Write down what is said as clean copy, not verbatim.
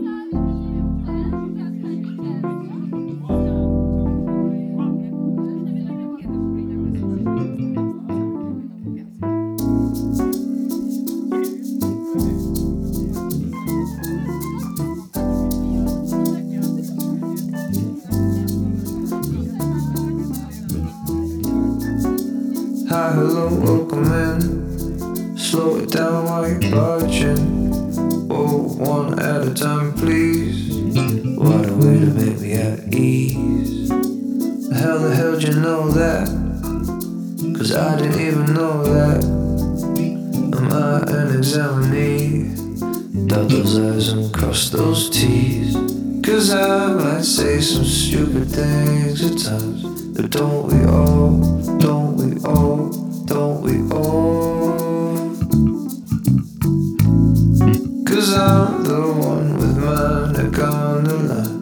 Hi, hello, welcome in. Slow it down while you're barging. Oh, one at a time, please. What a way to make me at ease. How the hell did you know that? Cause I didn't even know that. Am I an examinee? Dot those I's and cross those T's. Cause I might say some stupid things at times. But don't we all, don't we all, don't we all? Cause I'm the one with my neck on the line.